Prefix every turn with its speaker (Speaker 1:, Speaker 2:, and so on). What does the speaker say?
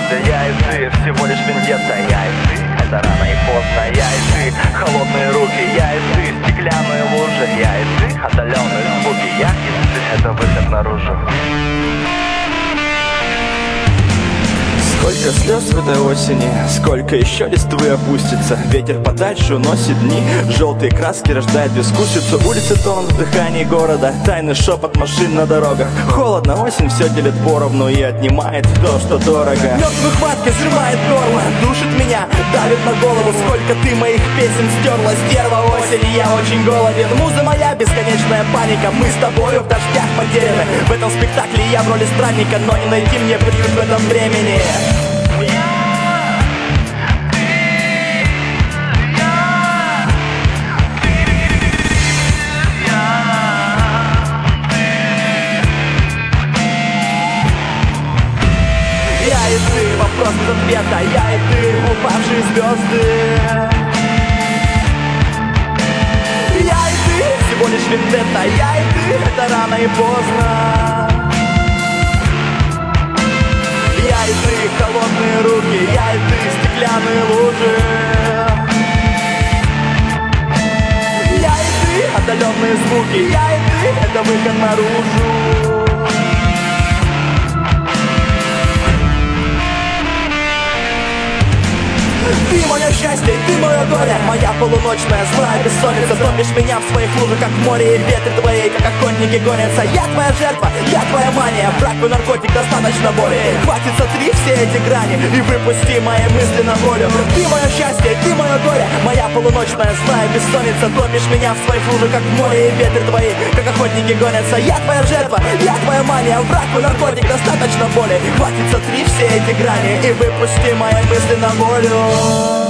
Speaker 1: однажды я и ты, всего лишь вендетта, я и ты. Это рано и поздно, я и ты, холодные руки, я и ты, стеклянные лужи, я и ты, отдаленные звуки, я и ты, это выход наружу.
Speaker 2: Сколько слез в этой осени, сколько еще листвы опустится. Ветер подальше уносит дни, желтые краски рождают бескусицу. Улицы тонут в дыхании города, тайный шепот машин на дорогах. Холодно, осень все делит поровну и отнимает то, что дорого. Мертвой хваткой сжимает горло, душит меня, давит на голову. Сколько ты моих песен стерла, стерва осени, я очень голоден. Муза моя, бесконечная паника, мы с тобою в дождях потеряны. В этом спектакле я в роли странника, но не найти мне приют в этом времени. Я и ты, вопрос без ответа, я и ты, упавшие звезды. Я и ты, всего лишь вендетта, я и ты, это рано и поздно. Я и ты, холодные руки, я и ты, стеклянные лужи. Я и ты, отдаленные звуки, я и ты, это выход наружу. Ты мое счастье, ты мое горе, моя полуночная злая бессонница. Топишь меня в своих лужах, как в море, и ветры твои, как охотники гонятся. Я твоя жертва, я твоя мания, брак и наркотик, достаточно боли. Хватит, сотри все эти грани и выпусти мои мысли на волю. Ты мое счастье, ты мое горе, моя полуночная злая бессонница. Топишь меня в своих лужах, как в море, и ветры твои, как охотники гонятся. Я твоя жертва, я твоя мания, брак и наркотик, достаточно боли. Хватит, сотри все эти грани и выпусти мои мысли на волю.